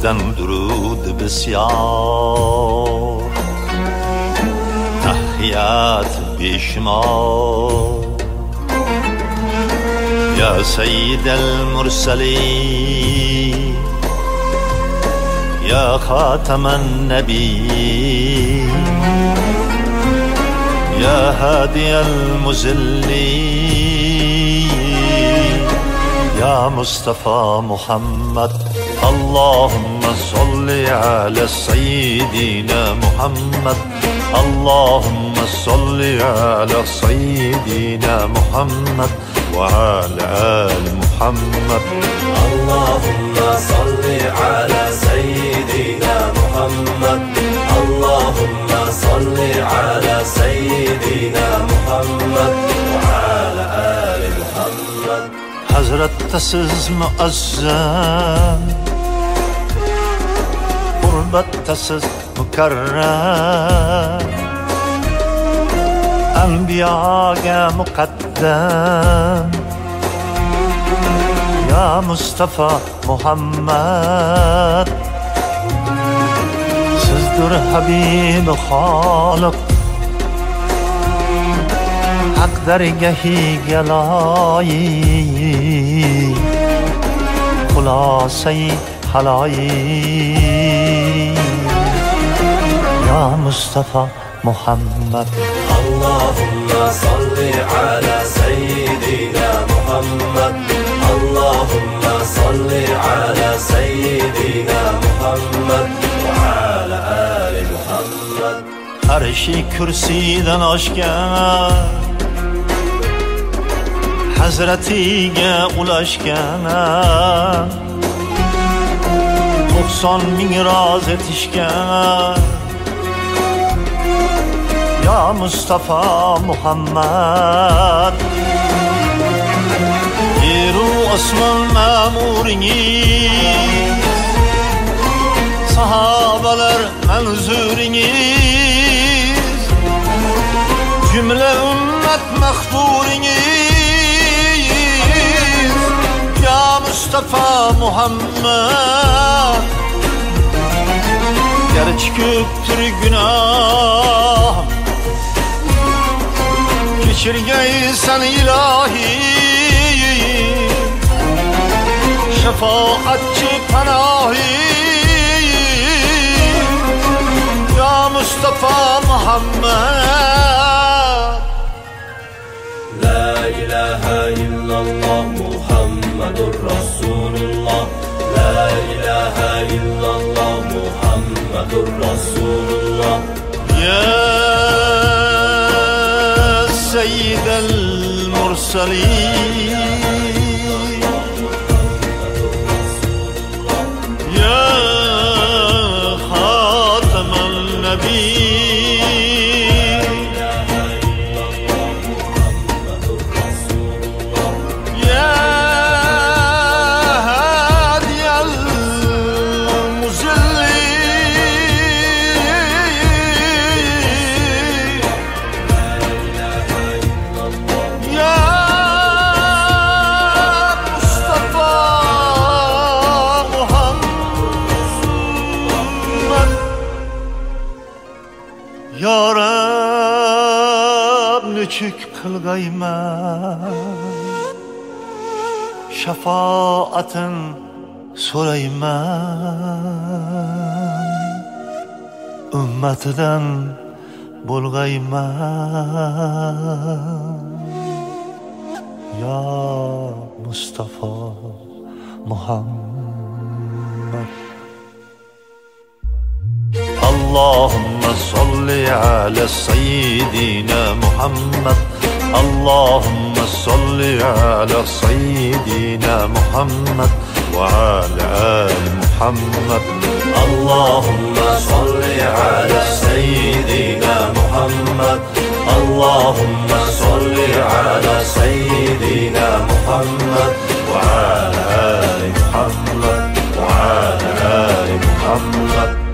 بودن درود بسیار، تحیات بیشمار. یا سید المرسلین یا خاتم النبی یا هادی المذلین یا مصطفى محمد. اللهم صل على سيدنا محمد. اللهم صل على سيدنا محمد وعلى آل محمد. اللهم صل على سيدنا محمد. اللهم صل على سيدنا محمد وعلى آل محمد. حضرت siz muazzam, qurbatda siz mukarram, anbiyoga muqaddam. Ya Mustafa Muhammad, sizdir Habib Xoliq, haq dargahiga loyiq, xulosai haloyiq. Ya Mustafa Muhammad. اللهم صل على سيدنا محمد. اللهم صل على سيدنا محمد وعلى آل محمد. Arşi kürsiden oshgan, Hazratiga ulashgan, 90 ming roz etishgan. Ya Mustafa Muhammad, yeru osmon ma'muringiz, sahobalar manzuringiz, cümle ümmet mahburingiz. Ya Mustafa Muhammad, gerçi köptür günah, geçirgeysen ilahi, şefaatçi panahi. Ya Mustafa Muhammad. La ilahe illallah Muhammedur Resulullah. La ilahe illallah Muhammedur Resulullah. Ya سيد المرسلين يا خاتم النبيين يا هادي المذلين Ya Rab nechuk qilgayman, shafaatin so'rayman, ummatidan bo'lgayman. Ya Mustafa Muhammad. اللهم صل على سيدنا محمد. اللهم صل على سيدنا محمد وعلى آل محمد. اللهم صل على سيدنا محمد. اللهم صل على سيدنا محمد وعلى آل محمد وعلى آل محمد.